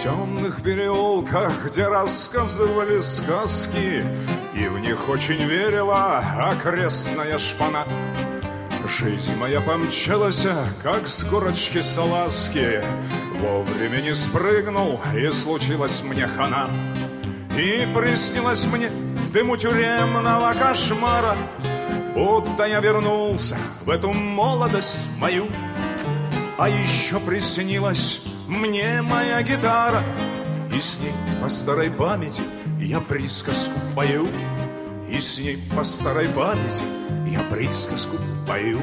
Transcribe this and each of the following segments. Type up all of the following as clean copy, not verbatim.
темных переулках, где рассказывали сказки, и в них очень верила окрестная шпана. Жизнь моя помчалась, как с горочки салазки. Вовремя не спрыгнул, и случилась мне хана. И приснилось мне в дыму тюремного кошмара, будто я вернулся в эту молодость мою. А еще приснилась мне моя гитара, и с ней по старой памяти я присказку пою. И с ней по старой памяти я присказку пою.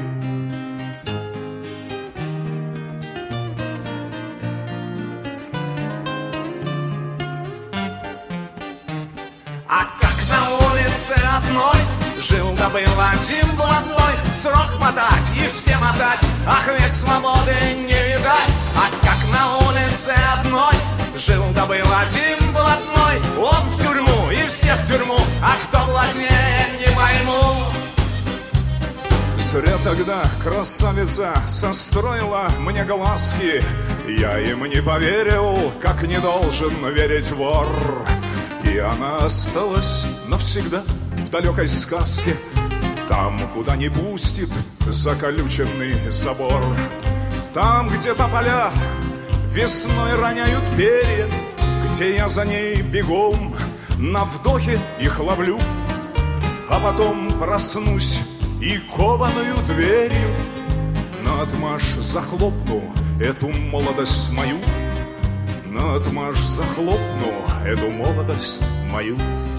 А как на улице одной жил да был один блатной, срок мотать и все мотать, ах, век свободы не видать. А как на улице одной жил да был один блатной, он в тюрьму и все в тюрьму, а кто блатнее, не пойму. Зря тогда красавица состроила мне глазки, я им не поверил, как не должен верить вор. И она осталась навсегда в далекой сказке, там, куда не пустит заколюченный забор. Там, где тополя весной роняют перья, где я за ней бегом на вдохе их ловлю, а потом проснусь и кованою дверью наотмашь захлопну эту молодость мою. Наотмашь захлопну эту молодость мою.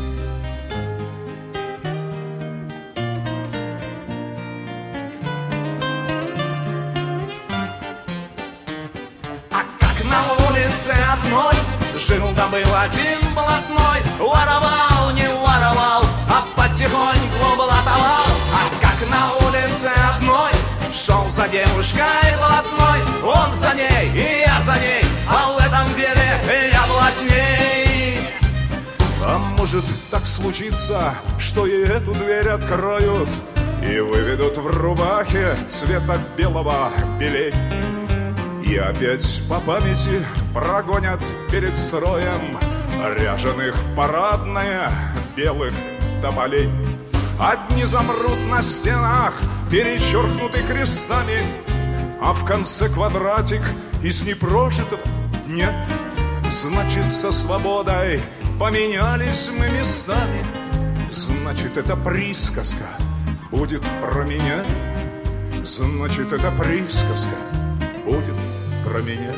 А как на улице одной жил да был один блатной, воровал, не воровал, а потихоньку блатовал. А как на улице одной шел за девушкой блатной, он за ней и я за ней, а в этом деле я блатней. А может так случится, что и эту дверь откроют и выведут в рубахе цвета белого белей, и опять по памяти прогонят перед строем ряженых в парадное белых тополей. Одни замрут на стенах, перечеркнуты крестами, а в конце квадратик из непрожитого дня. Значит, со свободой поменялись мы местами, значит, эта присказка будет про меня. Значит, эта присказка будет про меня.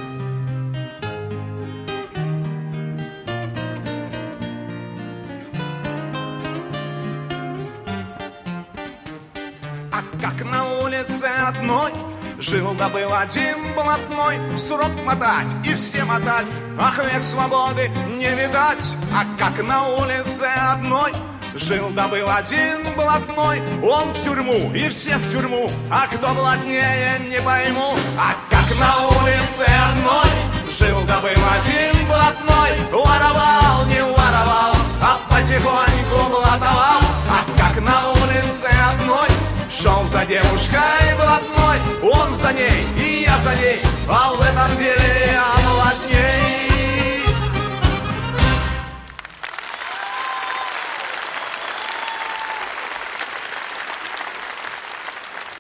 А как на улице одной жил да был один блатной, срок мотать и все мотать, ах, век свободы не видать. А как на улице одной жил да был один блатной, он в тюрьму и все в тюрьму, а кто блатнее, не пойму. А как на улице одной жил да был один блатной, воровал, не воровал, а потихоньку блатовал. А как на улице одной шел за девушкой блатной, он за ней и я за ней, а в этом деле я блатней.